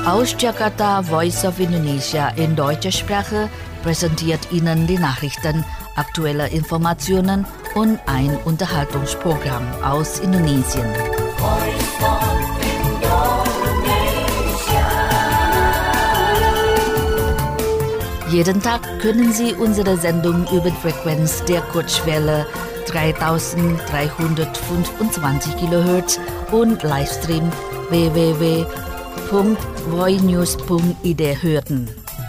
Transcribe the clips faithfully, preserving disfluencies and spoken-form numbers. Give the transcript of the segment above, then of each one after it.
Aus Jakarta, Voice of Indonesia in deutscher Sprache präsentiert Ihnen die Nachrichten, aktuelle Informationen und ein Unterhaltungsprogramm aus Indonesien. Jeden Tag können Sie unsere Sendung über die Frequenz der Kurzwelle dreitausenddreihundertfünfundzwanzig Kilohertz und Livestream w w w punkt voinews punkt i d hören.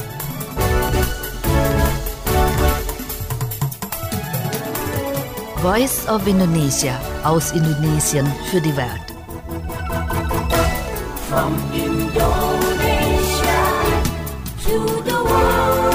Voice of Indonesia aus Indonesien für die Welt. From Indonesia to the world.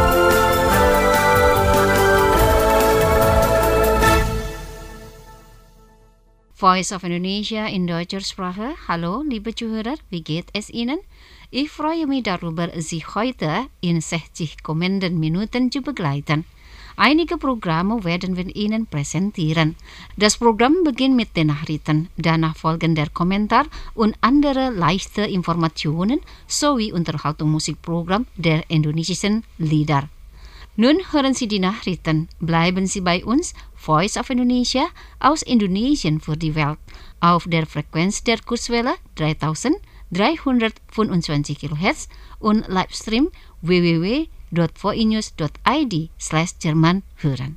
Voice of Indonesia in deutscher Sprache. Hallo, liebe Zuhörer, wie geht es Ihnen? Ich freue mich darüber, Sie heute in sechzig kommenden Minuten zu begleiten. Einige Programme werden wir Ihnen präsentieren. Das Programm beginnt mit den Nachrichten, danach folgen der Kommentar und andere leichte Informationen sowie Unterhaltungsmusikprogramm der indonesischen Lieder. Nun hören Sie die Nachrichten. Bleiben Sie bei uns, Voice of Indonesia aus Indonesien für die Welt, auf der Frequenz der Kurzwelle dreitausenddreihundertfünfundzwanzig Kilohertz und Livestream w w w punkt voinews punkt i d slash Jerman hören.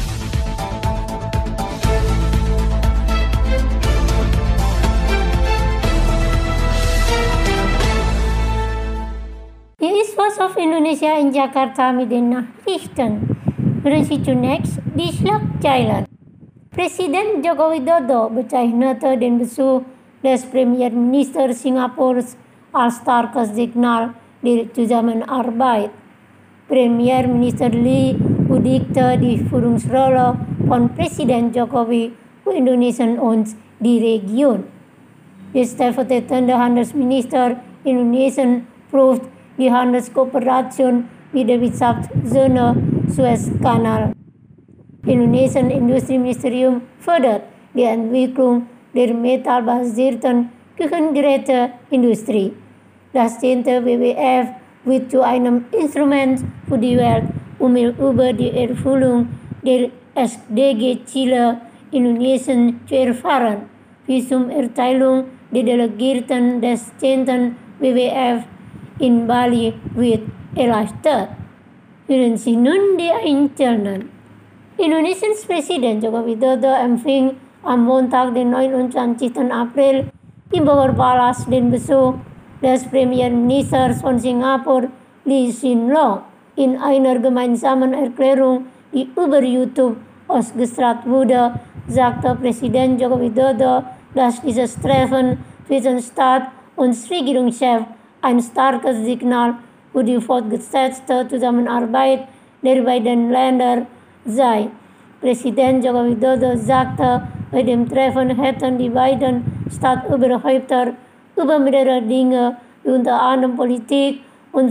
Hier ist Voice of Indonesia in Jakarta mit den Nachrichten. Hören Sie zunächst die Schlagzeilen. Presiden Joko Widodo bezeichnete den Besuch des Premierministers Singapurs als starkes Signal der Zusammenarbeit. Premierminister Lee würdigte die Führungsrolle von Präsident Jokowi für Indonesien und die Region. Der stellvertretende Handelsminister Indonesien prüft die Handelskooperation mit der Wirtschaftszone Suezkanal. Indonesian Industrieministerium fördert die Entwicklung der metallbasierten Küchengeräteindustrie. Das zehnte W W F wird zu einem Instrument für die Welt, um über die Erfüllung der S D G-Ziele Indonesien zu erfahren. Visumerteilung der Delegierten des zehnten W W F in Bali wird erleichtert. Hören Sie nun die Einzelnen. Indonesiens Präsident Joko Widodo empfing am Montag, den neunundzwanzigsten April, im Bogor Palace den Besuch des Premierministers von Singapur, Lee Hsien Loong. In einer gemeinsamen Erklärung, die über YouTube ausgestrahlt wurde, sagte Präsident Joko Widodo, dass dieses Treffen zwischen Staat und Regierungschef ein starkes Signal für die fortgesetzte Zusammenarbeit der beiden Länder sei. Präsident Joko Widodo sagte, bei dem Treffen hätten die beiden Staatsoberhäupter über mehrere Dinge, wie unter anderem Politik und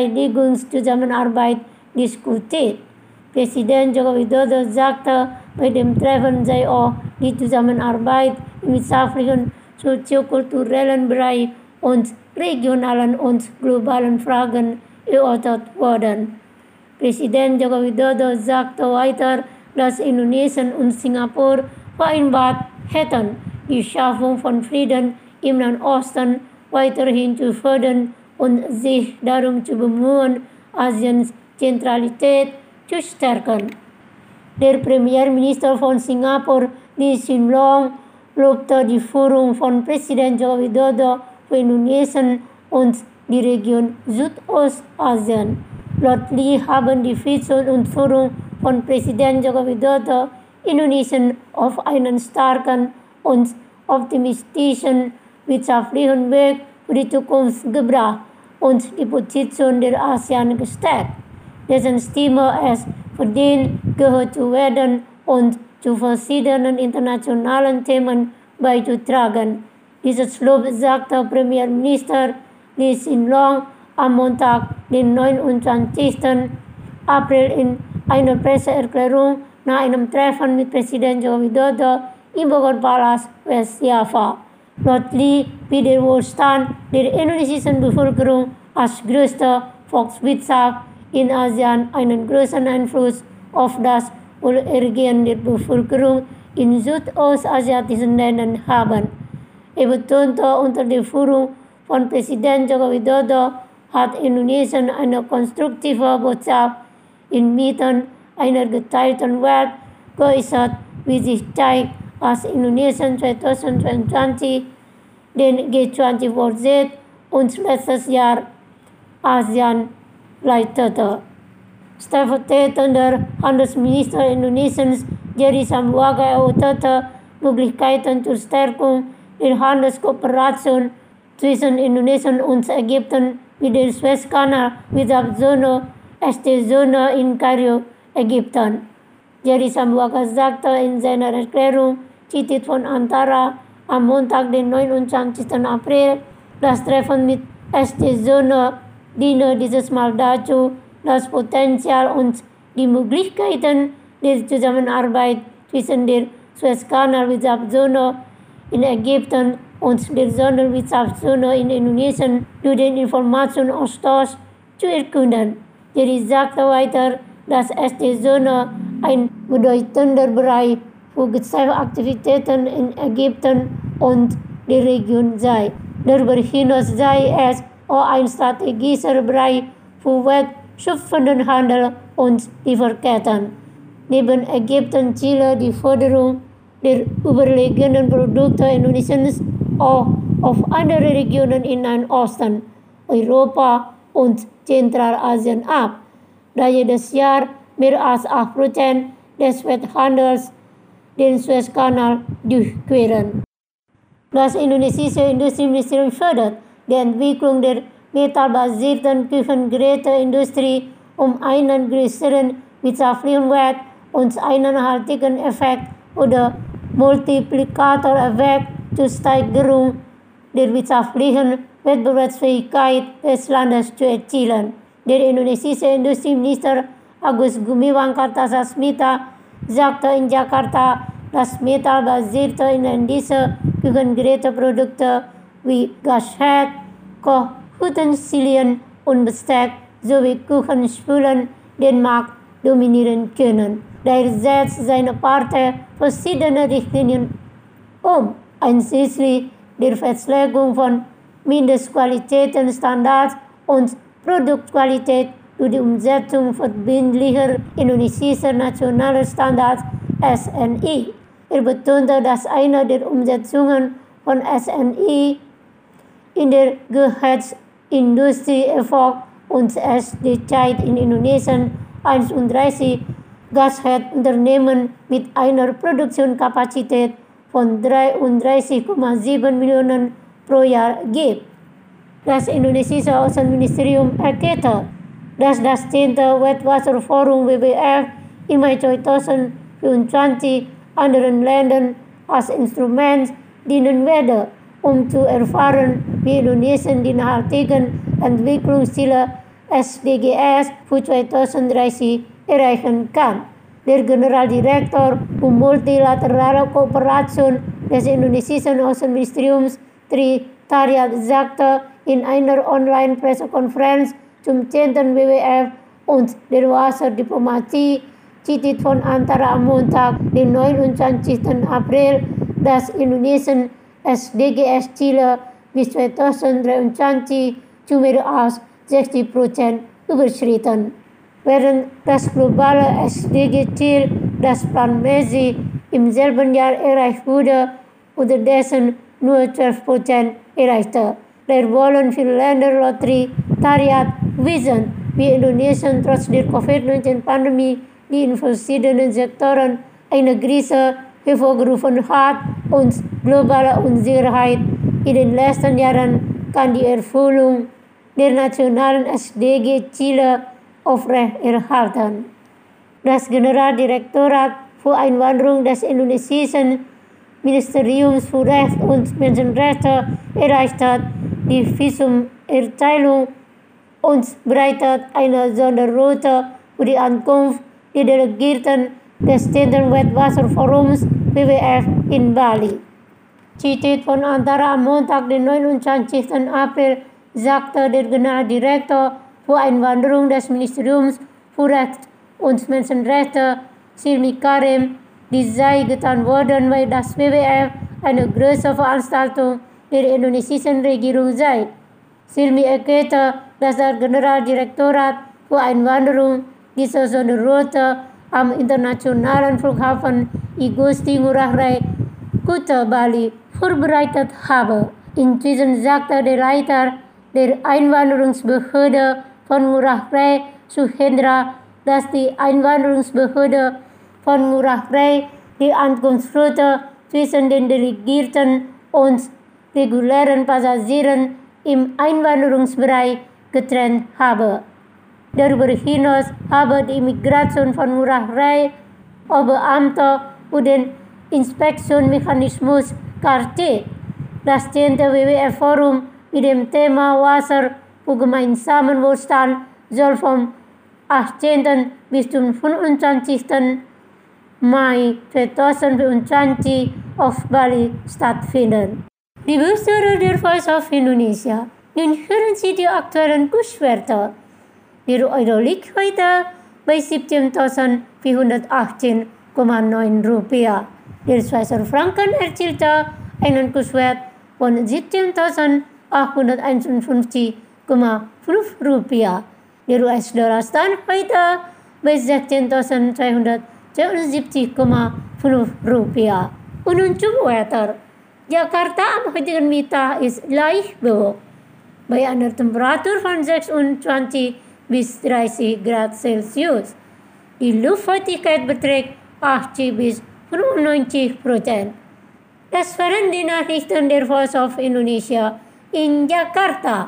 Verteidigungszusammenarbeit, diskutiert. Präsident Joko Widodo sagte, bei dem Treffen sei auch die Zusammenarbeit im wirtschaftlichen, soziokulturellen Bereich und regionalen und globalen Fragen erörtert worden. Präsident Joko Widodo sagte weiter, dass Indonesien und Singapur vereinbart hätten, die Schaffung von Frieden im Nahen Osten weiterhin zu fördern und sich darum zu bemühen, Asiens Zentralität zu stärken. Der Premierminister von Singapur, Lee Hsien Loong, lobte die Führung von Präsident Joko Widodo für Indonesien und die Region Südostasien. Laut Lee haben die Vision und Führung von Präsident Joko Widodo Indonesien auf einen starken und optimistischen wirtschaftlichen Weg für die Zukunft gebracht und die Position der ASEAN gestärkt, dessen Stimme es verdient, gehört zu werden und zu verschiedenen internationalen Themen beizutragen. Dieses Lob sagte Premierminister Lee Hsien Loong am Montag, den neunundzwanzigsten April in einer Presseerklärung nach einem Treffen mit Präsident Joko Widodo im Bogor Palace, West Java. plötzlich wieder Wohlstand der indonesischen Bevölkerung als größte Volkswirtschaft in Asien einen großen Einfluss auf das Wohlergehen der Bevölkerung in südostasiatischen Ländern haben. Er betonte, unter der Führung von Präsident Joko Widodo hat Indonesien eine konstruktive Botschaft inmitten einer geteilten Welt geäußert, wie sich zeigt, als Indonesien zweitausendzweiundzwanzig den G zwanzig-Vorsitz und letztes Jahr ASEAN leitete. Stellvertretender Handelsminister Indonesiens Jerry Sambuaga erörterte Möglichkeiten zur Stärkung der Handelskooperation zwischen Indonesien und Ägypten wie der Suezkanal, Wirtschaftszone, S T-Zone in Kairo, Ägypten. Jerry Sambuaga sagte in seiner Erklärung, zitiert von Antara, am Montag, den neunundzwanzigsten April, das Treffen mit S T-Zone diene dieses Mal dazu, das Potenzial und die Möglichkeiten der Zusammenarbeit zwischen der Suezkanal-Wirtschaftszone in Ägypten und der Sonderwirtschaftszone in Indonesien durch den Informationsaustausch zu erkunden. Jerry sagte weiter, dass S T-Zone ein bedeutender Bereich für Geschäftsaktivitäten in Ägypten und der Region sei. Darüber hinaus sei es auch ein strategischer Bereich für wertschöpfenden Handel und Lieferketten. Neben Ägypten ziele die Förderung der überlegenen Produkte Indonesiens auch auf andere Regionen in Nahen Osten, Europa und Zentralasien ab, da jedes Jahr mehr als acht Prozent des Welthandels den Suezkanal durchqueren. Das indonesische Industrieministerium fördert die Entwicklung der metallbasierten Küchengeräteindustrie, um einen größeren wirtschaftlichen Wert und einen nachhaltigen Effekt oder Multiplikatoreffekt zur Steigerung der wirtschaftlichen Wettbewerbsfähigkeit des Landes zu erzielen. Der indonesische Industrieminister Agus Gumiwang Kartasasmita sagte in Jakarta, dass metallbasierte inländische Küchengeräteprodukte wie Gasherd, Kochutensilien und Besteck sowie Küchenspülen den Markt dominieren können. Daher setzt seine Partei verschiedene Richtlinien um, einschließlich der Festlegung von Mindestqualitätsstandards und Produktqualität durch die Umsetzung verbindlicher indonesischer nationaler Standards S N I. Er betonte, dass eine der Umsetzungen von S N I in der Geheizindustrie erfolgt und es derzeit in Indonesien einunddreißig Gasherdunternehmen mit einer Produktionskapazität von dreiunddreißig Komma sieben Millionen pro Jahr gibt. Das indonesische Außenministerium erklärte, dass das zehnte Weltwasserforum W W F im Mai zweitausendvierundzwanzig anderen Ländern als Instrument dienen werde, um zu erfahren, wie Indonesien die nachhaltigen Entwicklungsziele S D G s für zweitausenddreißig erreichen kann. Der Generaldirektor für multilaterale Kooperation des indonesischen Außenministeriums Tri Tariat sagte in einer Online-Pressekonferenz zum zehnten W W F und der Wasserdiplomatie, zitiert von Antara am Montag, den neunundzwanzigsten April, dass Indonesien S D G S-Ziele bis zweitausenddreiundzwanzig zu mehr als sechzig Prozent überschritten. Während das globale S D G-Ziel, das planmäßig im selben Jahr erreicht wurde, unterdessen nur zwölf Prozent erreichte. Daher wollen viele Länder laut Tariat wissen, wie Indonesien trotz der Covid neunzehn-Pandemie, die in verschiedenen Sektoren eine Krise hervorgerufen hat und globale Unsicherheit in den letzten Jahren, kann die Erfüllung der nationalen S D G-Ziele aufrechterhalten. Das Generaldirektorat für Einwanderung des indonesischen Ministeriums für Recht und Menschenrechte erleichtert die Visumerteilung und bereitet eine Sonderroute für die Ankunft der Delegierten des zehnten Weltwasserforums W W F in Bali. Citit von antara am Montag, den neunundzwanzigsten April, sagte der Generaldirektor für Einwanderung des Ministeriums für Recht und Menschenrechte, Silmi Karim, dies sei getan worden, weil das W W F eine große Veranstaltung der indonesischen Regierung sei. Silmi erklärte, dass das Generaldirektorat für Einwanderung diese Sonderroute am internationalen Flughafen Igusti Ngurah Rai, Kuta, Bali vorbereitet habe. Inzwischen sagte der Leiter der Einwanderungsbehörde von Ngurah Rai, Suhendra, dass die Einwanderungsbehörde von Ngurah Rai die Ankunftsroute zwischen den Delegierten und regulären Passagieren im Einwanderungsbereich getrennt habe. Darüber hinaus habe die Immigration von Ngurah Rai Beamte für den Inspektionsmechanismus K R C, das zehnte W W F-Forum mit dem Thema Wasser für gemeinsamen Wohlstand soll vom achtzehnten bis zum fünfundzwanzigsten Mai zweitausendvierundzwanzig auf Bali stattfinden. Liebe Hörer der Voice of Indonesia, nun hören Sie die aktuellen Kurswerte. Der Euro liegt heute bei siebzehntausendvierhundertachtzehn Komma neun Rupiah. Der Schweizer Franken erzielte einen Kurswert von siebzehntausendachthunderteinundfünfzig Komma fünf Rupiah. Der U S-Dollar stand heute bei sechzehntausendzweihundertzweiundsiebzig Komma fünf Rupiah. Und nun zum Wetter. Jakarta am heutigen Mittag ist leicht bewölkt, bei einer Temperatur von sechsundzwanzig bis dreißig Grad Celsius. Die Luftfeuchtigkeit beträgt achtzig bis fünfundneunzig Prozent. Das waren die Nachrichten der Voice of Indonesia in Jakarta.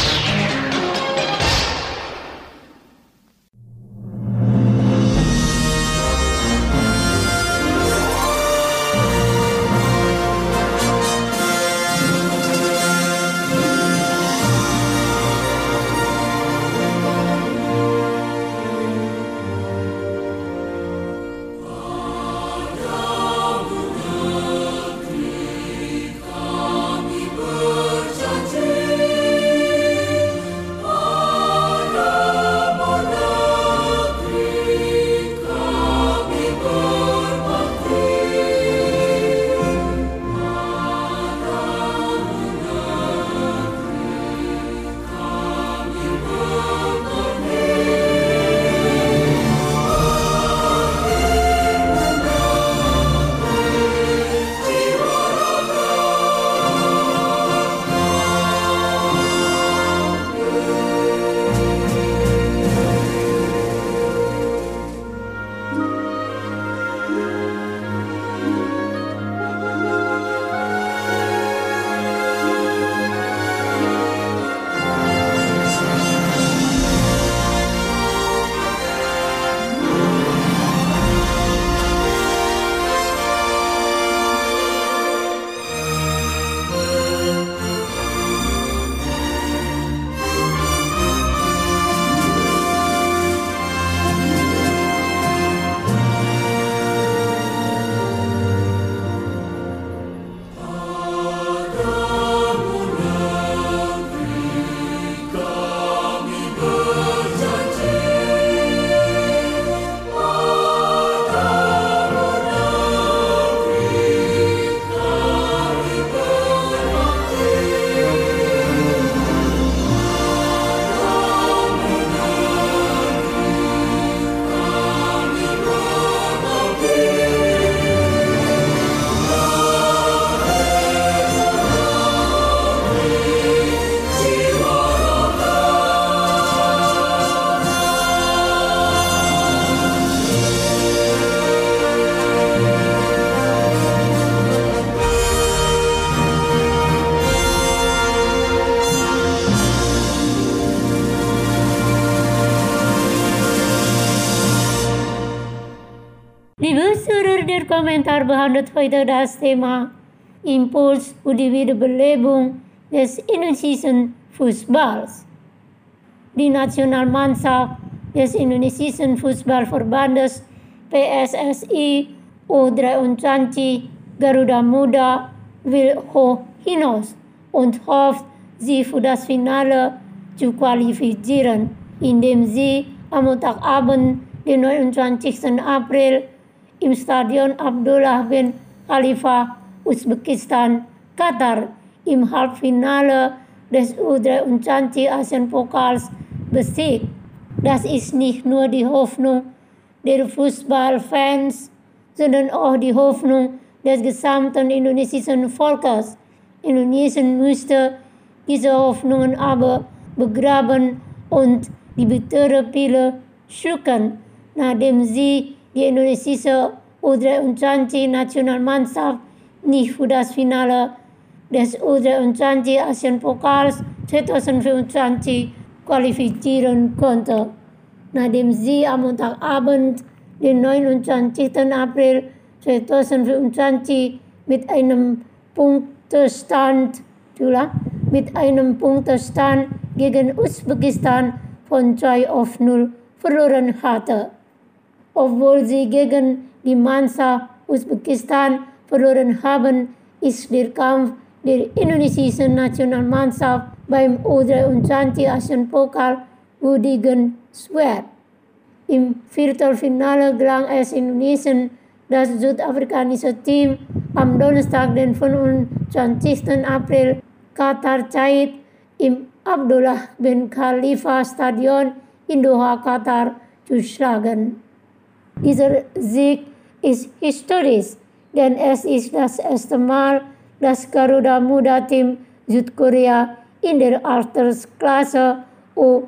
Liebe Zuhörer, der Kommentar behandelt heute das Thema Impuls für die Wiederbelebung des indonesischen Fußballs. Die Nationalmannschaft des indonesischen Fußballverbandes P S S I U dreiundzwanzig Garuda Muda will hoch hinaus und hofft, sie für das Finale zu qualifizieren, indem sie am Montagabend, den neunundzwanzigsten April, im Stadion Abdullah bin Khalifa, Usbekistan, Katar, im Halbfinale des U dreiundzwanzig Asienpokals besiegt. Das ist nicht nur die Hoffnung der Fußballfans, sondern auch die Hoffnung des gesamten indonesischen Volkes. Indonesien müsste diese Hoffnungen aber begraben und die bittere Pille schlucken, nachdem sie die indonesische U dreiundzwanzig Nationalmannschaft nicht für das Finale des U dreiundzwanzig Asienpokals zweitausendvierundzwanzig qualifizieren konnte. Nachdem sie am Montagabend, den neunundzwanzigsten April zweitausendvierundzwanzig mit einem Punktestand, mit einem Punktestand gegen Usbekistan von zwei auf null verloren hatte. Obwohl sie gegen die Mannschaft Usbekistan verloren haben, ist der Kampf der indonesischen Nationalmannschaft beim U dreiundzwanzig Asienpokal würdigend schwer. Im Viertelfinale gelang es Indonesien, das südafrikanische Team am Donnerstag, den fünfundzwanzigsten April Katar-Zeit, im Abdullah bin Khalifa Stadion in Doha, Katar, zu schlagen. Dieser Sieg ist historisch, denn es ist das erste Mal, dass Garuda Muda Team Südkorea in der Altersklasse U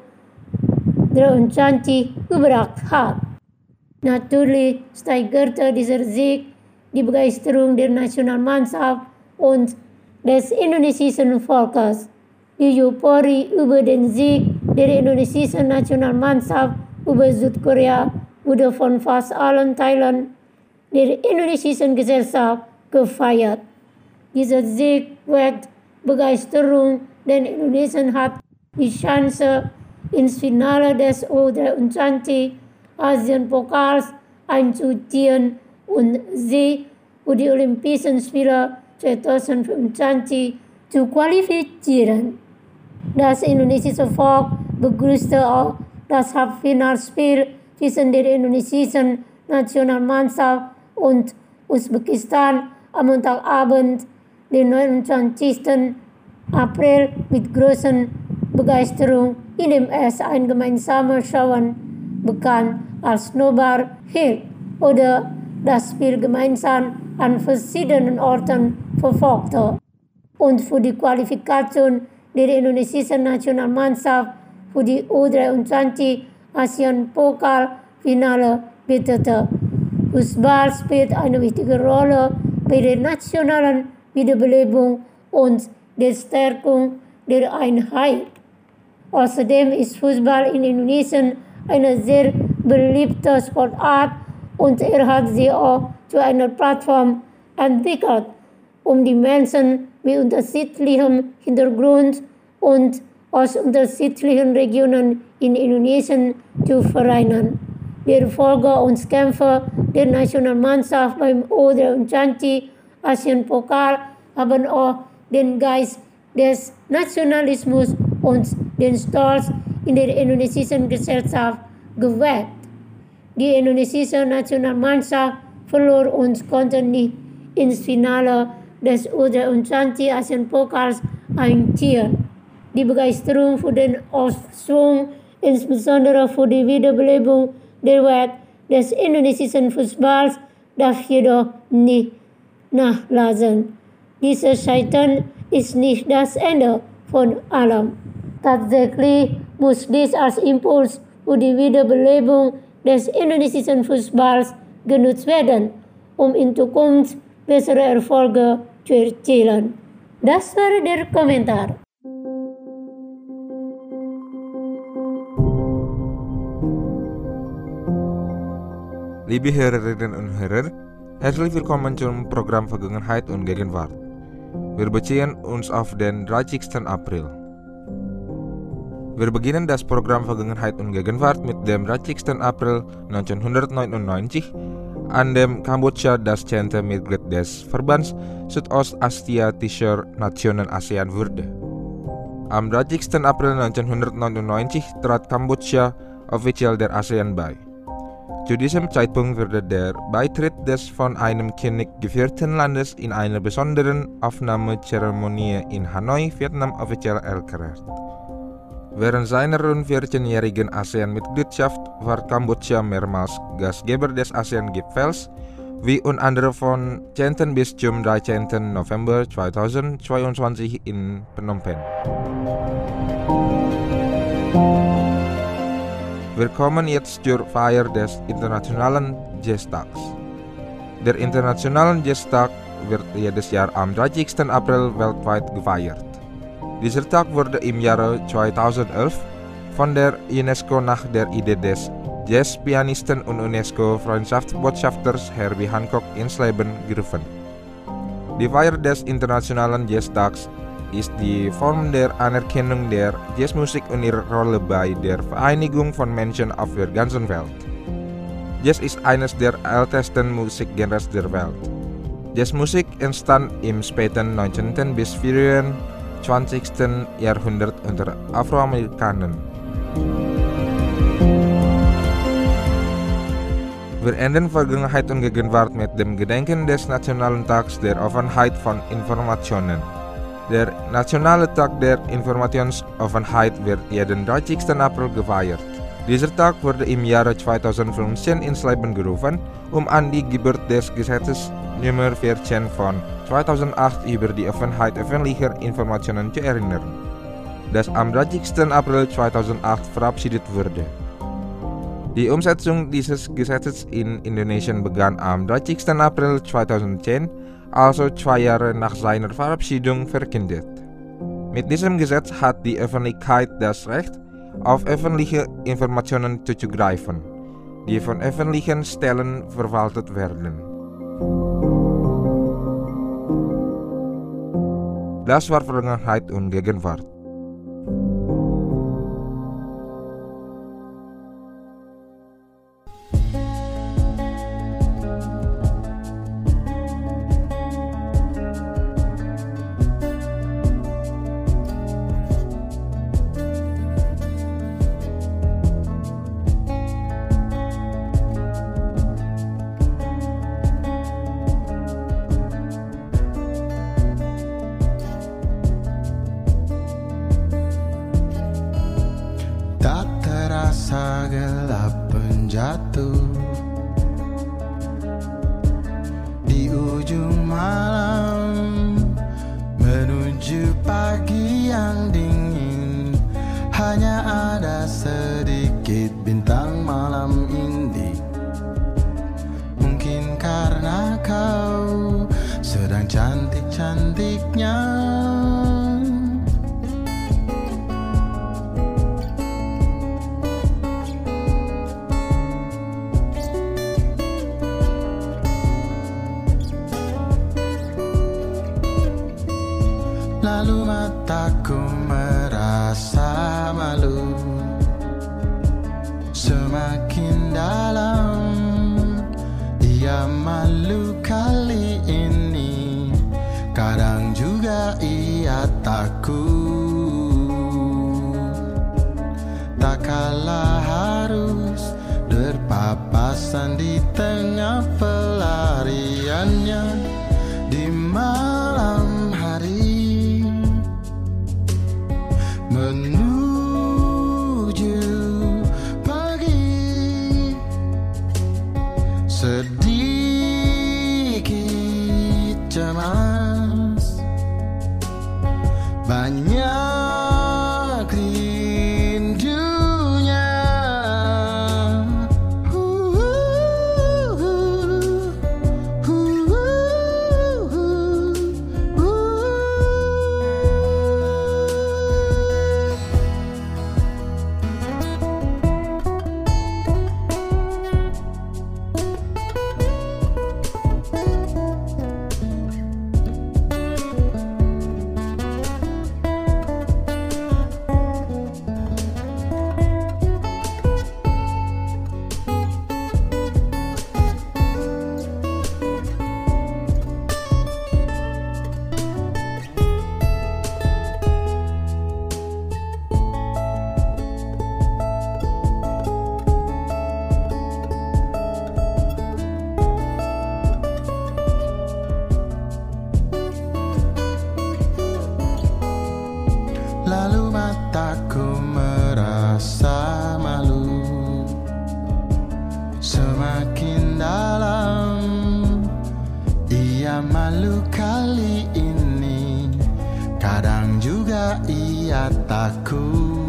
dreiundzwanzig überragt hat. Natürlich steigerte dieser Sieg die Begeisterung der Nationalmannschaft und des indonesischen Volkes. Die Euphorie über den Sieg der indonesischen Nationalmannschaft über Südkorea wurde von fast allen Teilen der indonesischen Gesellschaft gefeiert. Dieser Sieg weckt Begeisterung, denn Indonesien hat die Chance, ins Finale des U dreiundzwanzig Asienpokals einzuziehen und sie für die Olympischen Spiele zweitausendfünfundzwanzig zu qualifizieren. Das indonesische Volk begrüßte auch das Halbfinalspiel zwischen der indonesischen Nationalmannschaft und Usbekistan am Montagabend, den neunundzwanzigsten April, mit großer Begeisterung, in dem es ein gemeinsames Schauen, bekannt als Nobar, hielt oder das Spiel gemeinsam an verschiedenen Orten verfolgte und für die Qualifikation der indonesischen Nationalmannschaft für die U dreiundzwanzig Asienpokal-Finale betete. Fußball spielt eine wichtige Rolle bei der nationalen Wiederbelebung und der Stärkung der Einheit. Außerdem ist Fußball in Indonesien eine sehr beliebte Sportart und er hat sich auch zu einer Plattform entwickelt, um die Menschen mit unterschiedlichem Hintergrund und aus unterschiedlichen Regionen in Indonesien zu vereinen. Die Erfolge und Kämpfe der Nationalmannschaft beim U dreiundzwanzig Asienpokal haben auch den Geist des Nationalismus und den Stolz in der indonesischen Gesellschaft geweckt. Die indonesische Nationalmannschaft verlor und konnte nicht ins Finale des U dreiundzwanzig Asienpokals einziehen. Die Begeisterung für den Aufschwung, insbesondere für die Wiederbelebung der Welt des indonesischen Fußballs, darf jedoch nicht nachlassen. Dieses Scheitern ist nicht das Ende von allem. Tatsächlich muss dies als Impuls für die Wiederbelebung des indonesischen Fußballs genutzt werden, um in Zukunft bessere Erfolge zu erzielen. Das war der Kommentar. Liebe Hörerinnen und Hörer, herzlich willkommen zum Programm Vergangenheit und Gegenwart. Wir beziehen uns auf den dreißigsten April. Wir beginnen das Programm Vergangenheit und Gegenwart mit dem dreißigsten April neunzehnhundertneunundneunzig, an dem Kambodscha das zehnte Mitglied des Verbands Südostasiatischer Nationen ASEAN wurde. Am dreißigsten April neunzehnhundertneunundneunzig trat Kambodscha offiziell der ASEAN bei. Zu diesem Zeitpunkt wurde der Beitritt des von einem König geführten Landes in einer besonderen Aufnahmezeremonie in Hanoi, Vietnam offiziell erklärt. Während seiner rund vierzehnjährigen ASEAN-Mitgliedschaft war Kambodscha mehrmals Gastgeber des ASEAN-Gipfels, wie unter anderem von zehnten bis zum dreizehnten November zweitausendzweiundzwanzig in Phnom Penh. Wir kommen jetzt zur Feier des Internationalen Jazztags. Der Internationalen Jazztag wird jedes Jahr am dreißigsten April weltweit gefeiert. Dieser Tag wurde im Jahre zweitausendelf von der UNESCO nach der Idee des Jazzpianisten und UNESCO-Freundschaftsbotschafters Herbie Hancock ins Leben gerufen. Die Feier des Internationalen Jazztags ist die Form der Anerkennung der Jazzmusik und ihrer Rolle bei der Vereinigung von Menschen auf der ganzen Welt. Jazz ist eines der ältesten Musikgenres der Welt. Jazzmusik entstand im späten neunzehnten bis frühen zwanzigsten Jahrhundert unter Afroamerikanern. Wir enden Vergangenheit und Gegenwart mit dem Gedenken des Nationalen Tags der Offenheit von Informationen. Der Nationale Tag der Informationsoffenheit wird jeden dreißigsten April gefeiert. Dieser Tag wurde im Jahre zweitausendfünfzehn ins Leben gerufen, um an die Geburt des Gesetzes Nummer vierzehn von zweitausendacht über die Offenheit öffentlicher Informationen zu erinnern, das am dreißigsten April zweitausendacht verabschiedet wurde. Die Umsetzung dieses Gesetzes in Indonesien begann am dreißigsten April zweitausendzehn, also zwei Jahre nach seiner Verabschiedung, verkündet. Mit diesem Gesetz hat die Öffentlichkeit das Recht, auf öffentliche Informationen zuzugreifen, die von öffentlichen Stellen verwaltet werden. Das war Vergangenheit und Gegenwart. Gelap menjatuh di ujung malam menuju pagi yang dingin. Hanya ada sedikit bintang malam ini. Mungkin karena kau sedang cantik-cantiknya. Lalu mataku merasa malu, semakin dalam ia malu kali ini. Kadang juga ia takut, tak kalah harus berpapasan di tengah pelariannya di malam hari. Menuju pagi, sedikit cemas, banyak rindunya. takut,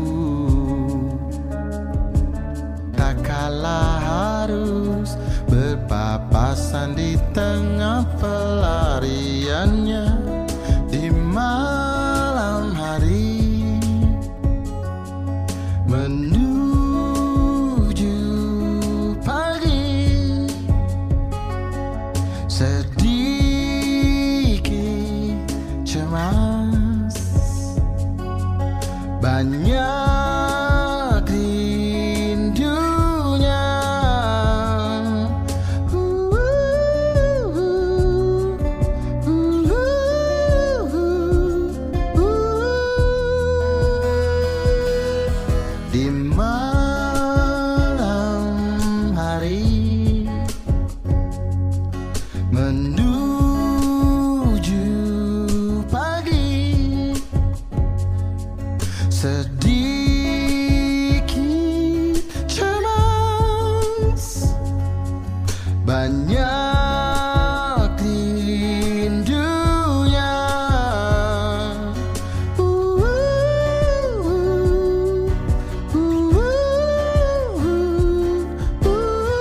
tak kalah harus berpapasan di tengah pelariannya di malam hari menuju pagi. Sedikit cemas, banyak rindunya. Uh, uh, uh, uh, uh, uh. Di malam hari menuju pagi. Sedikit cemas, banyak rindunya. Uh, uh, uh, uh, uh, uh.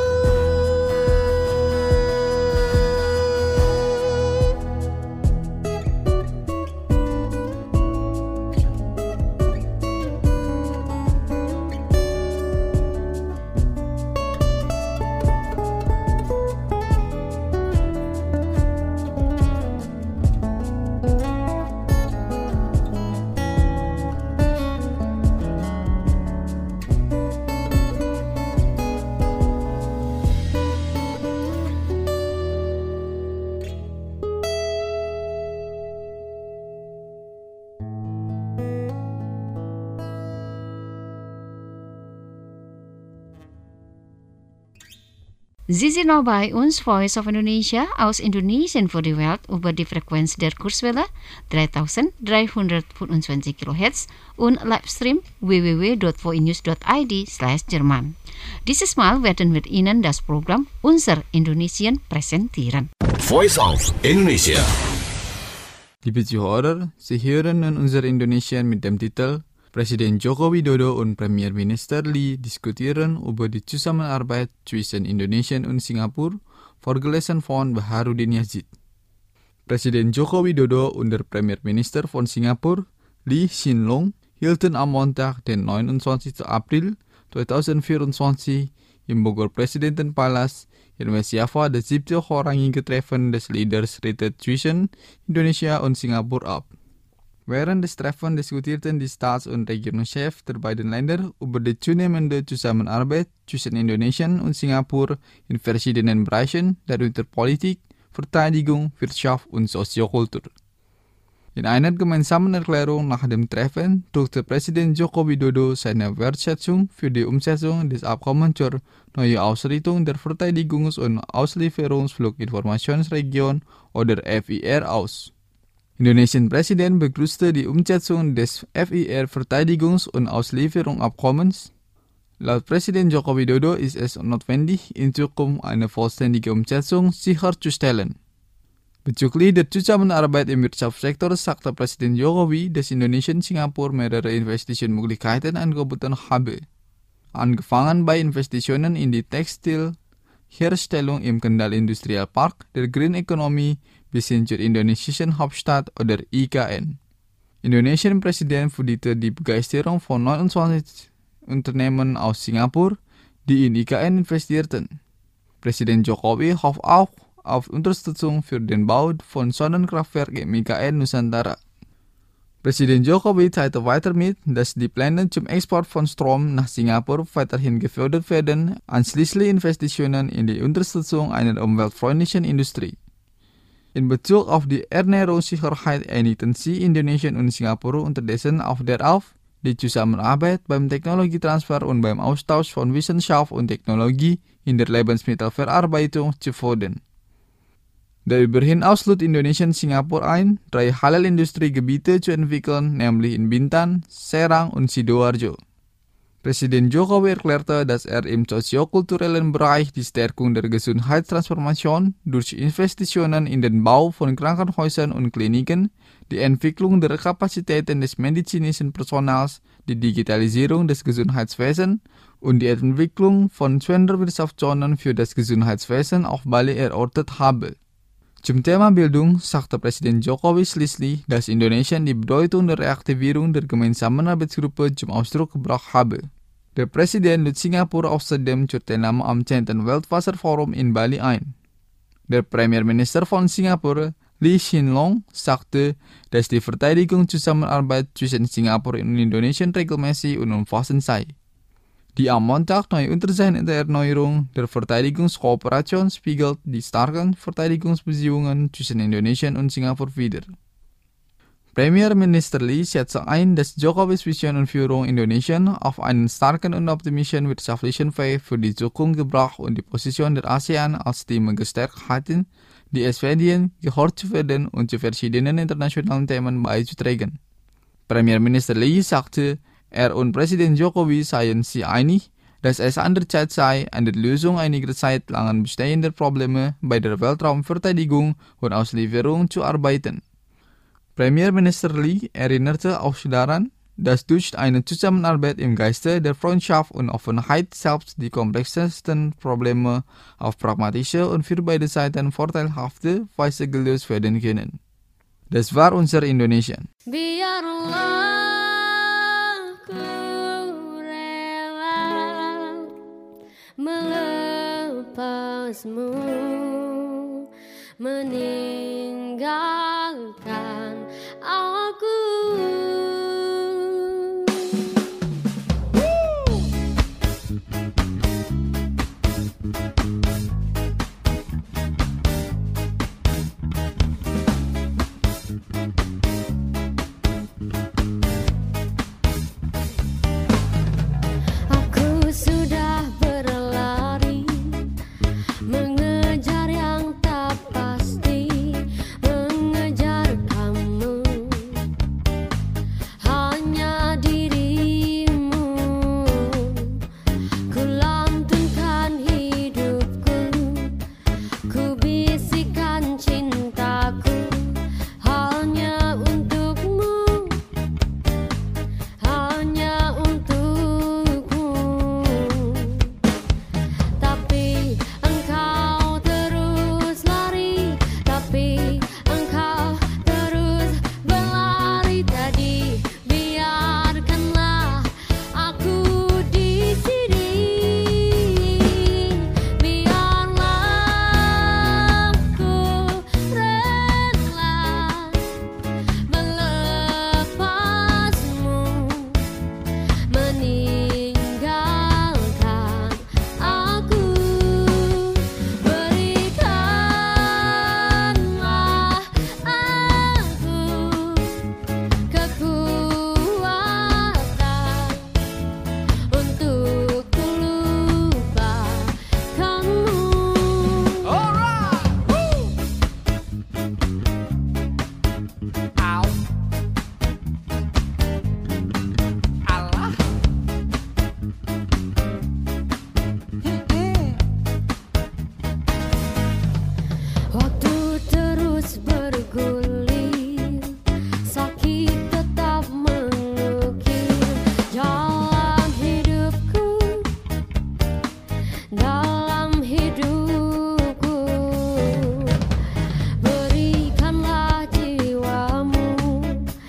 Sie sind noch bei uns, Voice of Indonesia, aus Indonesien für die Welt über die Frequenz der Kurzwelle dreitausenddreihundertfünfundzwanzig Kilohertz und Livestream w w w punkt voinews punkt i d slash Jerman. Dieses Mal werden wir Ihnen das Programm Unser Indonesien präsentieren. Voice of Indonesia. Liebe Zuhörer, Sie hören nun unser Indonesien mit dem Titel Presiden Joko Widodo und Premierminister Lee diskutieren über die Zusammenarbeit zwischen Indonesien und Singapur, vorgelesen von Baharudin Yazid. Presiden Joko Widodo und der Premierminister von Singapur, Lee Hsien Loong, hielten am Montag, den neunundzwanzigsten April zweitausendvierundzwanzig, im Bogor Presidentenpalast in West Java das siebte hochrangige Treffen des Leaders Retreat zwischen Indonesia und Singapur ab. Während des Treffens diskutierten die Staats- und Regierungschefs der beiden Länder über die zunehmende Zusammenarbeit zwischen Indonesien und Singapur in verschiedenen Bereichen, darunter Politik, Verteidigung, Wirtschaft und Soziokultur. In einer gemeinsamen Erklärung nach dem Treffen drückte Präsident Joko Widodo seine Wertschätzung für die Umsetzung des Abkommens zur neuen Ausrichtung der Verteidigungs- und Auslieferungsfluginformationsregion oder F I R aus. Indonesian Präsident begrüßte die Umsetzung des F I R-Verteidigungs- und Auslieferungsabkommens. Laut Präsident Joko Widodo ist es notwendig, in Zukunft eine vollständige Umsetzung sicherzustellen. Bezüglich der Zusammenarbeit im Wirtschaftssektor sagte Präsident Jokowi, dass Indonesien Singapur mehrere Investitionsmöglichkeiten angeboten habe. Angefangen bei Investitionen in die Textilherstellung im Kendal Industrial Park, der Green Economy, bis hin zur indonesischen Hauptstadt oder I K N. Indonesian Präsident würdigte die Begeisterung von neunundzwanzig Unternehmen aus Singapur, die in I K N investierten. Präsident Jokowi hofft auch auf Unterstützung für den Bau von Sonnenkraftwerken im I K N Nusantara. Präsident Jokowi teilte weiter mit, dass die Pläne zum Export von Strom nach Singapur weiterhin gefördert werden, einschließlich Investitionen in die Unterstützung einer umweltfreundlichen Industrie. In Bezug auf die Ernährungssicherheit einigten sich Indonesien und Singapur unterdessen auch darauf, die Zusammenarbeit beim Technologietransfer und beim Austausch von Wissenschaft und Technologie in der Lebensmittelverarbeitung zu fördern. Darüber hinaus lud Indonesien Singapur ein, drei Halal-Industriegebiete zu entwickeln, nämlich in Bintan, Serang und Sidoarjo. President Jokowi erklärte, dass er im soziokulturellen Bereich die Stärkung der Gesundheitstransformation durch Investitionen in den Bau von Krankenhäusern und Kliniken, die Entwicklung der Kapazitäten des medizinischen Personals, die Digitalisierung des Gesundheitswesens und die Entwicklung von Schwenderwirtschaftszonen für das Gesundheitswesen auf Bali erörtert habe. Zum Thema Bildung sagte Presiden Jokowi schließlich, dass Indonesien die Bedeutung der Reaktivierung der gemeinsamen Arbeitsgruppe zum Ausdruck gebracht habe. Der Präsident lud Singapur außerdem zur Teilnahme am zehnten Weltwasserforum in Bali ein. Der Premierminister von Singapur, Lee Hsien Loong, sagte, dass die Verteidigungszusammenarbeit zwischen Singapur und Indonesien regelmäßig und umfassend sei. Die am Montag neu unterzeichnete Erneuerung der Verteidigungskooperation spiegelt die starken Verteidigungsbeziehungen zwischen Indonesien und Singapur wider. Premierminister Lee schätzte ein, dass Jokowis Vision und Führung Indonesien auf einen starken und optimistischen wirtschaftlichen Weg für die Zukunft gebracht und die Position der ASEAN als Team gestärkt hatten, die es verdienen, gehört zu werden und zu verschiedenen internationalen Themen beizutragen. Premierminister Lee sagte, er und Präsident Jokowi seien sich einig, dass es an der Zeit sei, an der Lösung einiger seit lang bestehender Probleme bei der Weltraumverteidigung und Auslieferung zu arbeiten. Premierminister Lee erinnerte auch daran, dass durch eine Zusammenarbeit im Geiste der Freundschaft und Offenheit selbst die komplexesten Probleme auf pragmatische und für beide Seiten vorteilhafte Weise gelöst werden können. Das war unser Indonesien. Biarlah ku rela melepasmu, meninggalkan aku. Aku sudah berlari mengejar yang tak pasti, mengejar kamu, hanya dirimu. Ku lantunkan hidupku, ku bisikan cintaku hanya untukmu, hanya untukmu. Tapi engkau terus lari, tapi engkau terus berlari tadi. Biarkanlah aku di sini, biarlah aku rela melepasmu, meninggalkan aku. Berikanlah aku kekuatan untuk ku lupakanmu. Waktu terus bergulir, sakit tetap mengukir dalam hidupku, dalam hidupku. Berikanlah jiwamu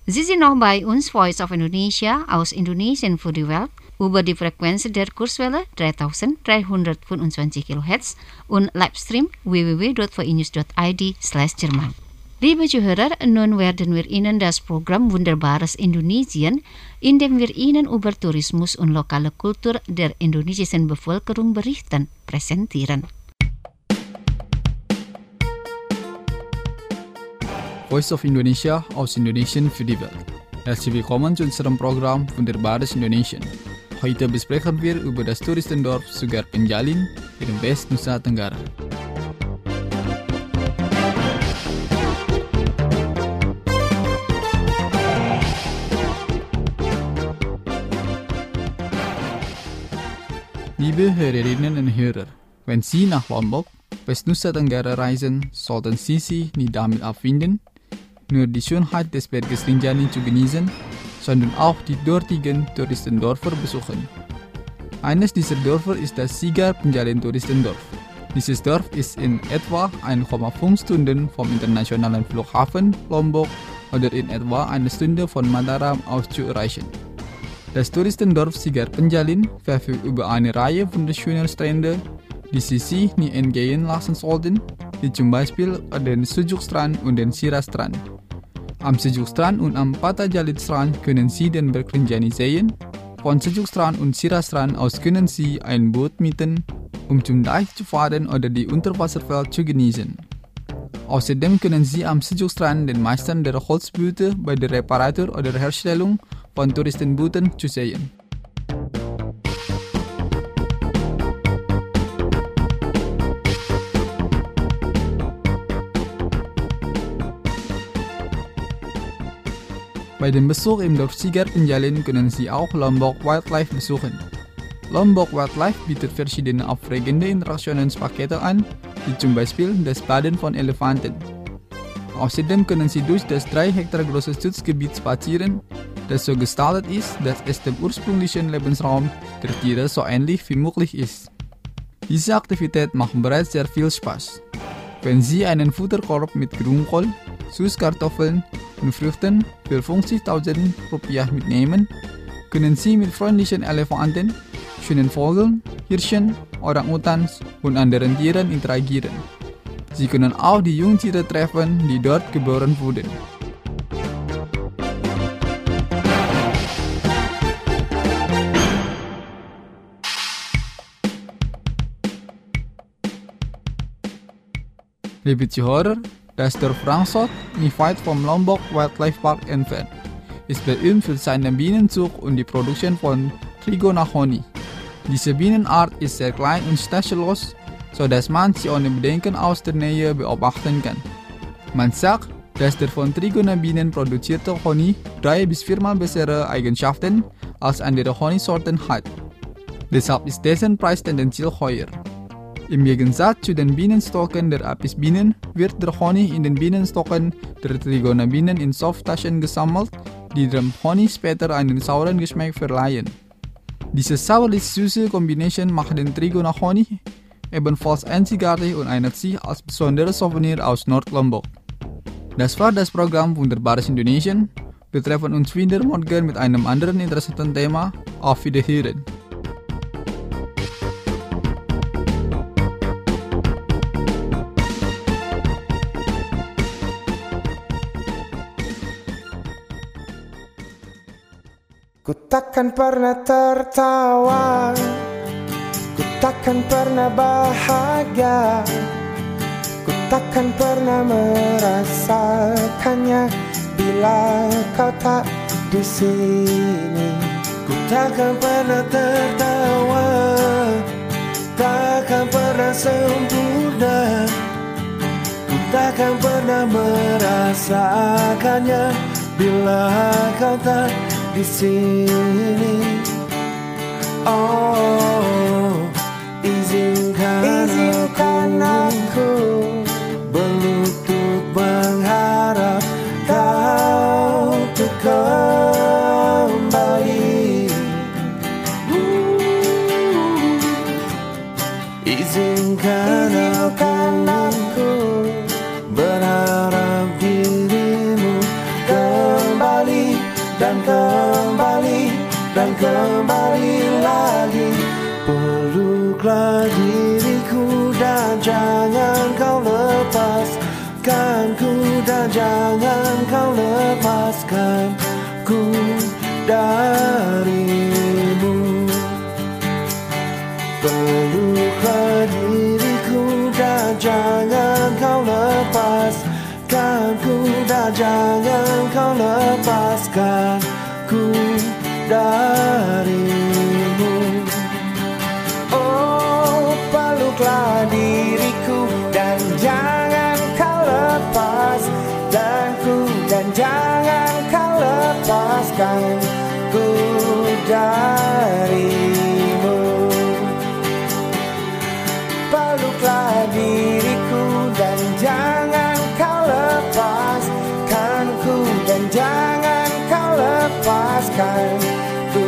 Sie sind noch bei uns, Voice of Indonesia, aus Indonesien für die Welt, über die Frequenz der Kurzwelle dreitausenddreihundertfünfundzwanzig Kilohertz und Livestream w w w dot v i news dot i d slash Jerman. Liebe Zuhörer, nun werden wir Ihnen das Programm Wunderbares Indonesien, in dem wir Ihnen über Tourismus und lokale Kultur der indonesischen Bevölkerung berichten, präsentieren. Voice of Indonesia aus Indonesien für die Welt. Herzlich willkommen zu unserem Programm Wunderbares Indonesien. Heute besprechen wir über das Touristendorf Sugar Penjalin in West Nusa Tenggara. Liebe Hörerinnen und Hörer, wenn Sie nach Lombok, West Nusa Tenggara reisen, sollten Sie sich nicht damit abfinden, nur die Schönheit des Berges Rinjani zu genießen, sondern auch die dortigen Touristendörfer besuchen. Eines dieser Dörfer ist das Sugar Penjalin Touristendorf. Dieses Dorf ist in etwa eins Komma fünf Stunden vom internationalen Flughafen Lombok oder in etwa eine Stunde von Mataram aus zu erreichen. Das Touristendorf Sugar Penjalin verfügt über eine Reihe wunderschöner Strände, die Sie sich nie entgehen lassen sollten, wie zum Beispiel den Sejukstrand und den Sirah-Strand. Am Sejukstrand und am Patajalit-Strand können Sie den Berg Rinjani sehen. Von Sejukstrand und Sirah-Strand aus können Sie ein Boot mieten, um zum Deich zu fahren oder die Unterwasserwelt zu genießen. Außerdem können Sie am Sejukstrand den Meistern der Holzboote bei der Reparatur oder Herstellung von Touristenbooten zu sehen. Bei dem Besuch im Dorf Sugar Penjalin können Sie auch Lombok Wildlife besuchen. Lombok Wildlife bietet verschiedene aufregende Interaktionspakete an, wie zum Beispiel das Baden von Elefanten. Außerdem können Sie durch das drei Hektar große Schutzgebiet spazieren, das so gestaltet ist, dass es dem ursprünglichen Lebensraum der Tiere so ähnlich wie möglich ist. Diese Aktivität macht bereits sehr viel Spaß. Wenn Sie einen Futterkorb mit Grünkohl, Süßkartoffeln und Früchten für fünfzigtausend Rupiah mitnehmen, können Sie mit freundlichen Elefanten, schönen Vögeln, Hirschen, Orang-Utans und anderen Tieren interagieren. Sie können auch die Jungtiere treffen, die dort geboren wurden. Liebe Zuhörer, das Dorf Rangsot, nicht weit vom Lombok Wildlife Park entfernt, ist berühmt für seine Bienenzucht und die Produktion von Trigona Honig. Diese Bienenart ist sehr klein und stachellos, sodass man sie ohne Bedenken aus der Nähe beobachten kann. Man sagt, dass der von Trigona-Bienen produzierte Honig drei bis viermal bessere Eigenschaften als andere Honigsorten hat. Deshalb ist dessen Preis tendenziell höher. Im Gegensatz zu den Bienenstocken der Apisbienen wird der Honig in den Bienenstocken der Trigona-Bienen in Softtaschen gesammelt, die dem Honig später einen sauren Geschmack verleihen. Diese sauerlich-süße Kombination macht den Trigona-Honig ebenfalls einzigartig und eignet sich als besonderes Souvenir aus Nord-Lombok. Das war das Programm Wunderbares Indonesien. Wir treffen uns wieder morgen mit einem anderen interessanten Thema. Auf Wiederhören. Ku takkan pernah tertawa, ku takkan pernah bahagia, ku takkan pernah merasakannya bila kau tak di sini. Ku takkan pernah tertawa, takkan pernah sempurna, ku takkan pernah merasakannya bila kau tak di sini. Oh, izinkan, izinkan aku berlutut mengharap kau untuk kembali. Izinkan, izinkan aku berharap dirimu kembali. lepaskan ku darimu. Peluklah diriku dan jangan kau lepaskan ku, dan jangan kau lepaskan ku darimu. Oh, peluklah diriku dan jangan kau lepaskan ku, dan jangan kau lepaskan ku darimu. Peluklah diriku dan jangan kau lepaskan ku, dan jangan kau lepaskan ku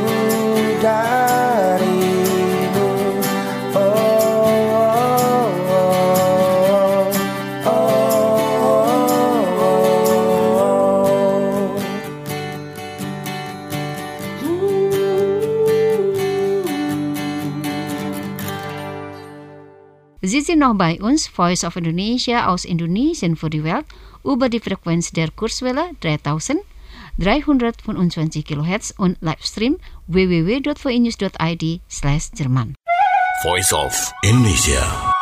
darimu. Oh, oh, oh, oh, oh. Sie sind noch bei uns, Voice of Indonesia aus Indonesien für die Welt, über die Frequenz der Kurzwelle dreitausenddreihundertfünfundzwanzig Kilohertz und Livestream w w w dot v i news dot i d slash Jerman. Voice of Indonesia.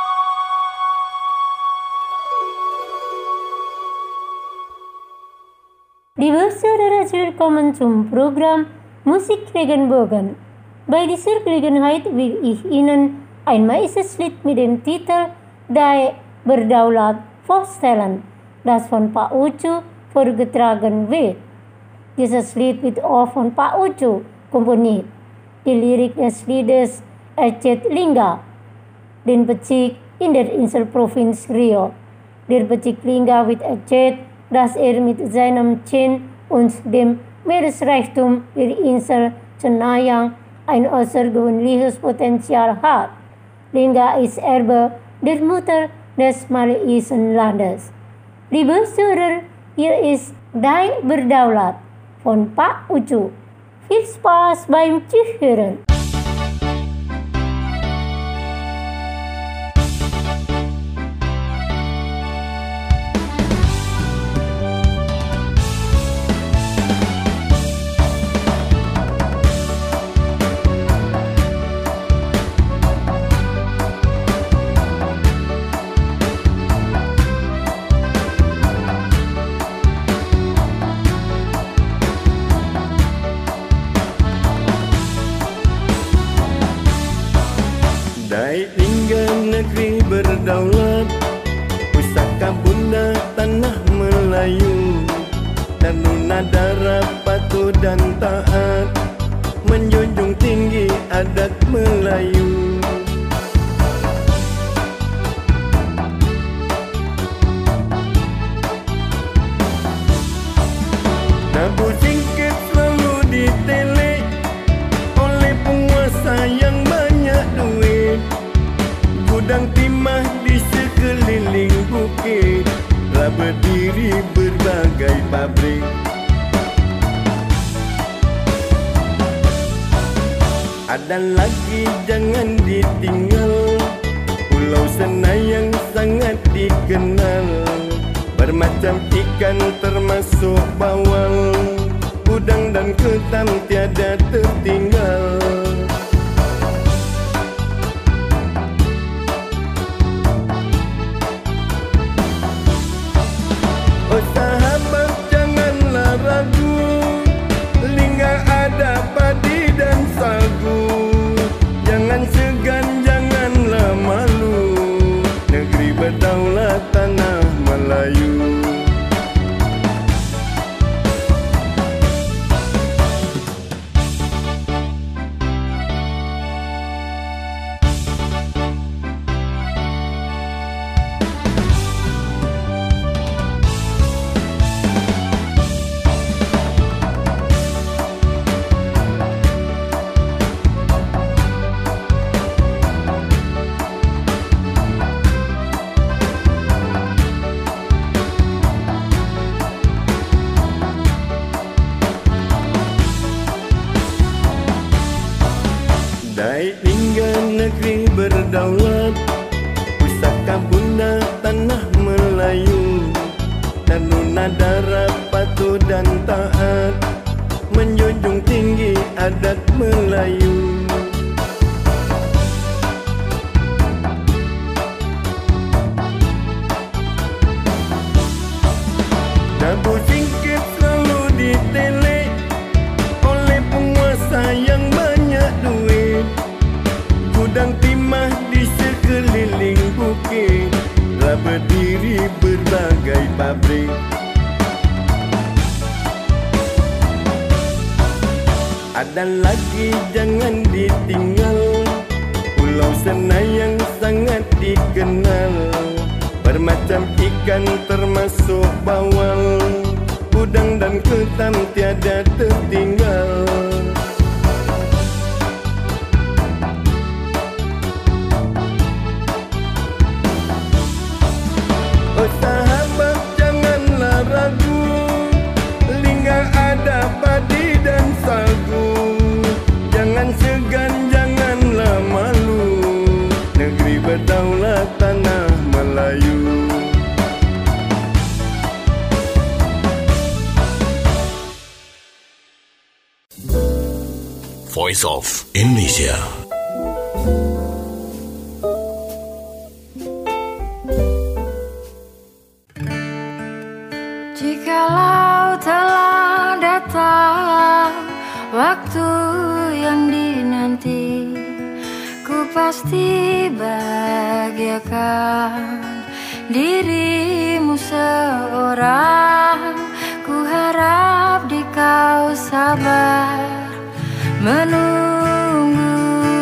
Liebe Zuhörer, willkommen zum Programm Musik Regenbogen. Bei dieser Gelegenheit will ich Ihnen ein meistes Lied mit dem Titel Dai Berdaulat vorstellen, das von Pak Ucu vorgetragen wird. Dieses Lied wird auch von Pak Ucu komponiert. Die Lyrik des Liedes Aceh Lingga, den Bezirk in der Inselprovinz Riau. Der Bezirk Lingga wird erzählt, dass er mit seinem Chin und dem Meeresreichtum der Insel Cenayang ein außergewöhnliches Potenzial hat. Lingga ist Erbe der Mutter des malaysischen Landes. Liebe Zuhörer, hier ist Dai Berdaulat von Pak Ucu. Viel Spaß beim Zuhören. Dai Lingga negeri berdaulat, pusaka bunda tanah Melayu. Taruna darah patuh dan taat, menjunjung tinggi adat Melayu. Nabu singkit selalu ditelek oleh penguasa yang banyak duit. Gudang timah di sekeliling bukit, telah berdiri berbagai pabrik. Ada lagi jangan ditinggal, Pulau Senayang sangat dikenal. Bermacam ikan termasuk bawal, udang dan ketam tiada tertinggal. Oh sahabat janganlah ragu, Lingga ada padi dan sagu. Jangan segan, janganlah malu, negeri berdaulat tanah Melayu. Gudang timah di sekeliling bukit telah berdiri berbagai pabrik. Ada lagi jangan ditinggal, Pulau Senayang sangat dikenal. Bermacam ikan termasuk bawal, udang dan ketam tiada tertinggal. Oh sahabat janganlah ragu, Lingga ada padi dan sagu. Jangan segan, janganlah malu, negeri berdaulat tanah Melayu. Voice of Indonesia. Jikalau telah datang waktu yang dinanti, ku pasti bahagiakan dirimu seorang. Ku harap di kau sabar menunggu.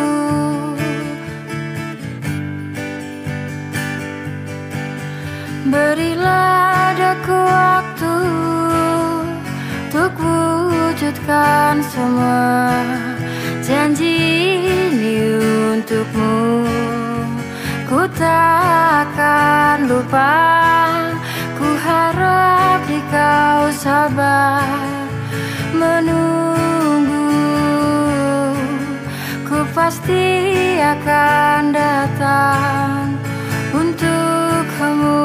Berilah daku waktu untuk wujudkan semua janji ini untukmu. Ku takkan lupa, ku harap di kau sabar menunggu. Ku pasti akan datang untuk kamu.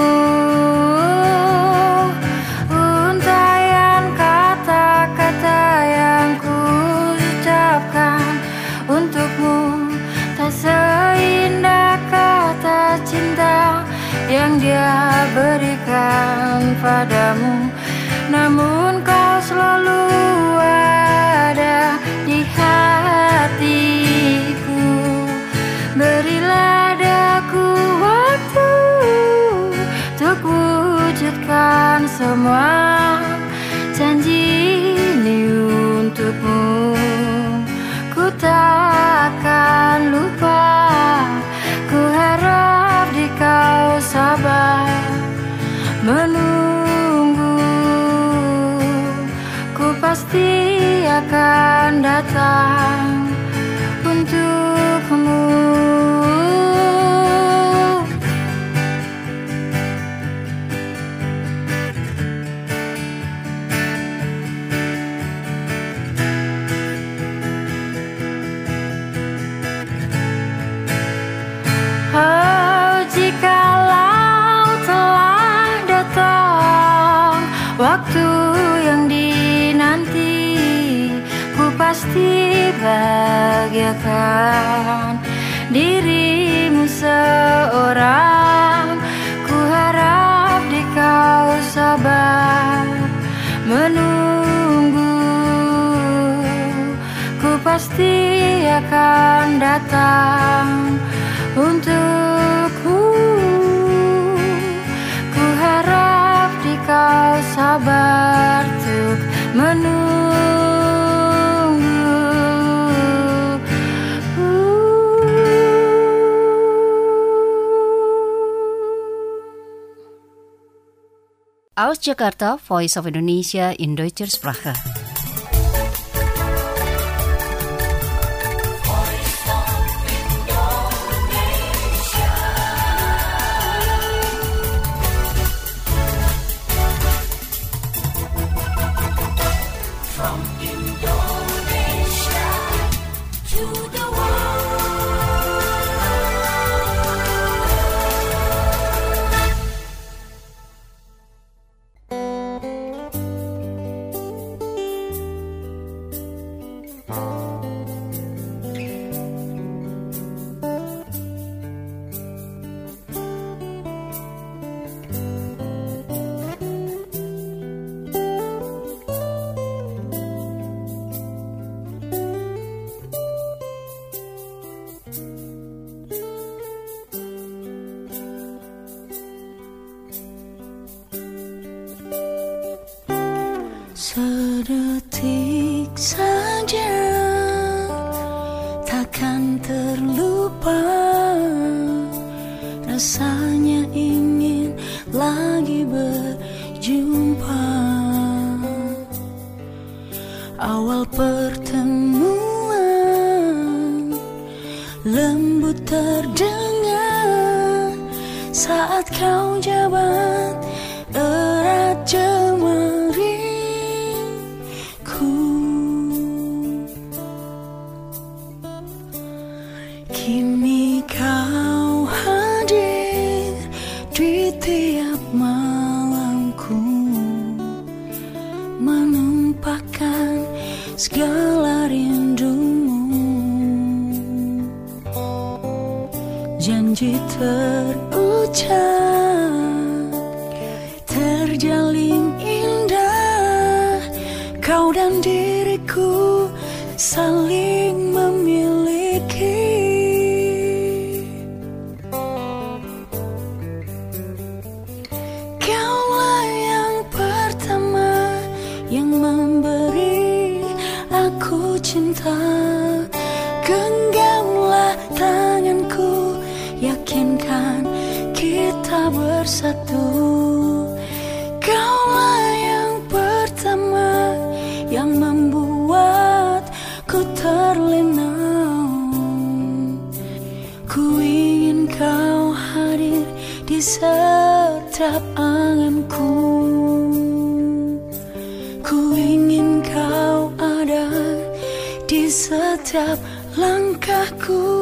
Untayan kata-kata yang ku ucapkan untukmu tak seindah kata cinta yang dia berikan padamu. Namun kau selalu ada di hatiku. Berilah daku waktu untuk wujudkan semua janji ini untukmu. Ku takkan lupa, ku harap di kau sabar menunggu. Ku pasti akan datang untukmu. Oh, jikalau telah datang waktu yang dinanti, ku pasti bahagiakan dirimu seorang. Ku harap di kau sabar menunggu. Ku pasti akan datang untukku. Ku harap di kau sabar untuk menunggu. Aus Jakarta, Voice of Indonesia in Deutscher Sprache. Sedetik saja takkan terlupa, rasanya ingin lagi berjumpa. Awal pertemuan lembut terdengar saat kau jabat erat jemariku. Kini kau hadir di tiap malamku, menumpahkan segala rindumu. Janji terucap, terjalin indah, kau dan diriku saling memiliki. Kaulah yang pertama yang memberi aku cinta. Genggamlah tanganku, yakinkan kita bersatu. Kaulah yang pertama yang membuatku terlena. Ku ingin kau hadir di setiap anganku. Ku ingin kau ada di setiap langkahku.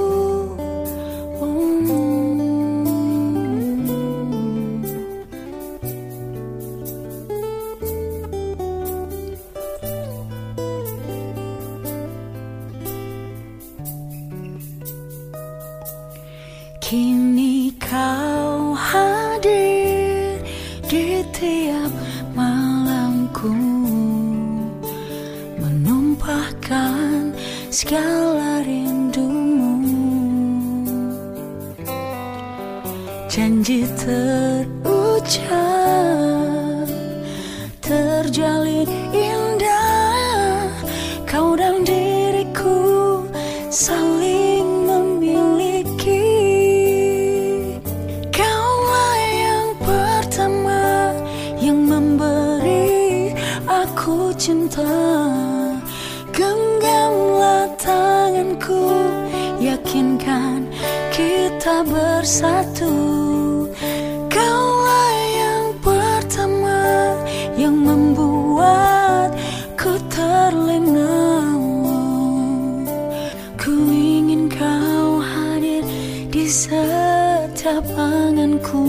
Kini kau hadir di tiap malamku, menumpahkan segala rindumu. Janji terucap, terjalin indah, kau dan diriku saling memiliki. Kaulah yang pertama yang memberi aku cinta. Genggamlah tanganku, yakinkan kita bersatu. Kaulah yang pertama yang membuatku terlena. Ku ingin kau hadir di setiap anganku.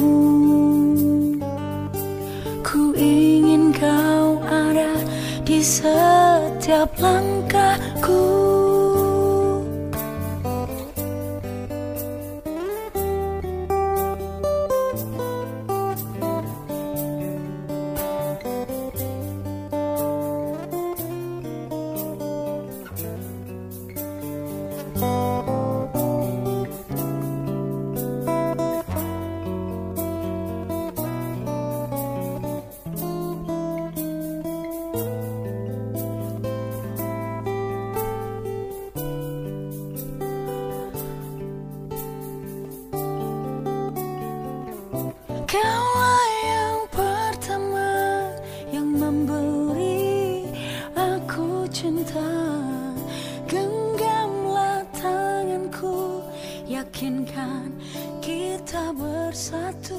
Ku ingin kau ada di setiap langkahku. Kaulah yang pertama yang memberi aku cinta. Genggamlah tanganku, yakinkan kita bersatu.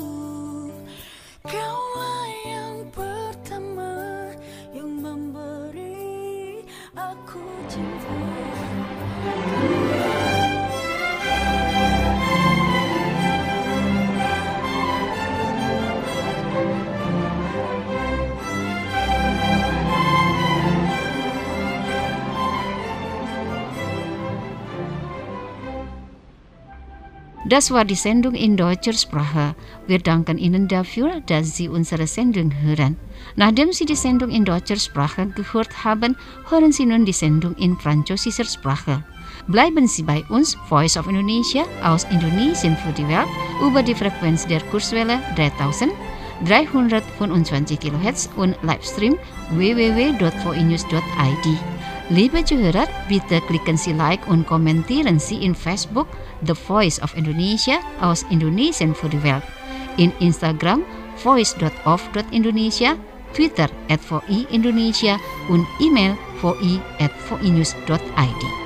Kaulah yang pertama yang memberi aku cinta. Das war die Sendung in deutscher Sprache. Wir danken Ihnen dafür, dass Sie unsere Sendung hören. Nachdem Sie die Sendung in deutscher Sprache gehört haben, hören Sie nun die Sendung in französischer Sprache. Bleiben Sie bei uns, Voice of Indonesia aus Indonesien für die Welt, über die Frequenz der Kurzwelle dreitausend, driehonderdvijfentwintig kilohertz und Livestream w w w dot voinews dot i d. Liebe Zuhörer, bitte klicken Sie Like und kommentieren Sie in Facebook The Voice of Indonesia aus Indonesian für die Welt, in Instagram voice dot of dot indonesia, Twitter at voi indonesia und E-Mail voi at voinews dot i d.